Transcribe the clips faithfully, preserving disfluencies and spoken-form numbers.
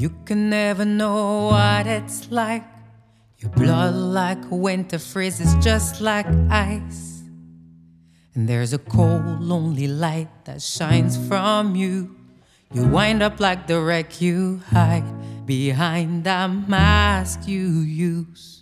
You can never know what it's like. Your blood like winter freezes just like ice. And there's a cold, lonely light that shines from you. You wind up like the wreck you hide behind that mask you use.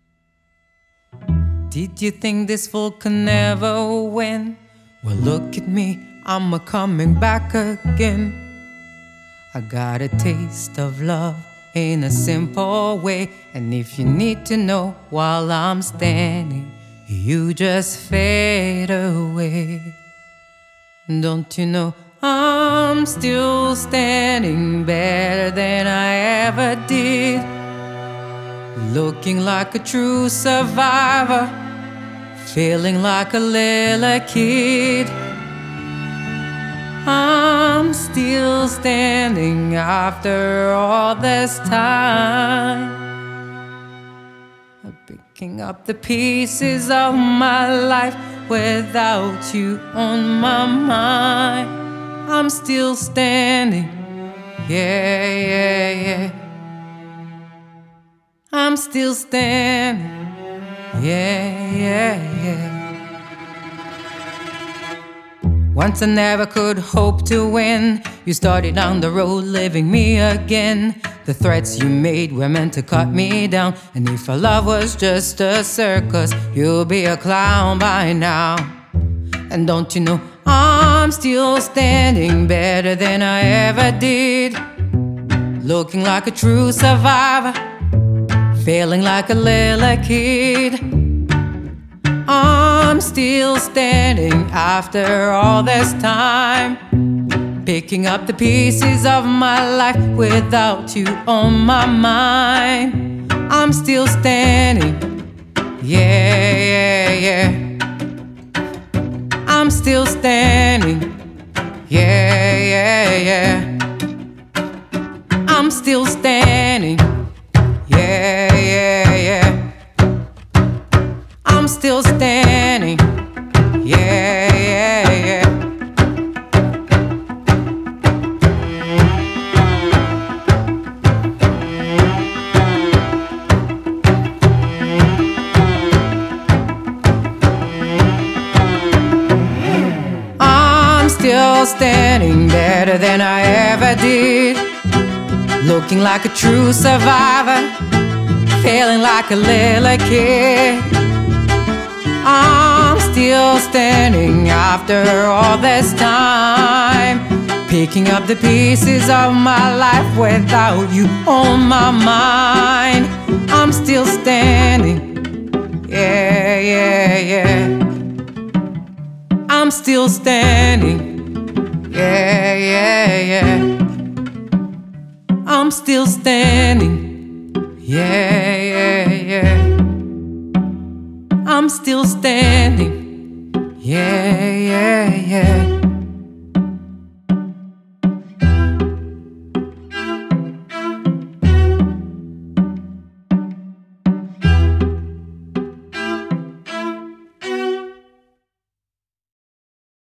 Did you think this fool could never win? Well, look at me, I'm a coming back again. I got a taste of love in a simple way. And if you need to know while I'm standing, you just fade away. Don't you know I'm still standing better than I ever did, looking like a true survivor, feeling like a little kid. I'm still standing after all this time, picking up the pieces of my life without you on my mind. I'm still standing, yeah, yeah, yeah. I'm still standing, yeah, yeah, yeah. Once I never could hope to win. You started down the road, leaving me again. The threats you made were meant to cut me down. And if our love was just a circus, you'll be a clown by now. And don't you know I'm still standing better than I ever did, looking like a true survivor, feeling like a little kid. I'm still standing after all this time, picking up the pieces of my life without you on my mind. I'm still standing, yeah, yeah, yeah. I'm still standing, yeah, yeah, yeah. I'm still standing, yeah, yeah, yeah. I'm still standing, yeah, yeah, yeah. I'm still standing better than I ever did, looking like a true survivor, feeling like a little kid. I'm still standing after all this time, picking up the pieces of my life without you on my mind. I'm still standing, yeah, yeah, yeah. I'm still standing, yeah, yeah, yeah. I'm still standing, yeah, yeah, yeah. I'm still standing, yeah, yeah, yeah.